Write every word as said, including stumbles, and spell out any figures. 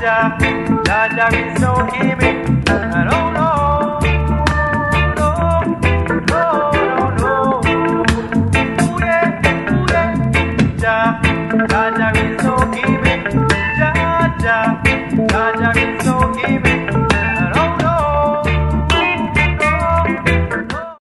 Jah, Jah, there is no giving. I don't know, no, no, no, no. Ooh yeah, ooh yeah. Jah, Jah, there is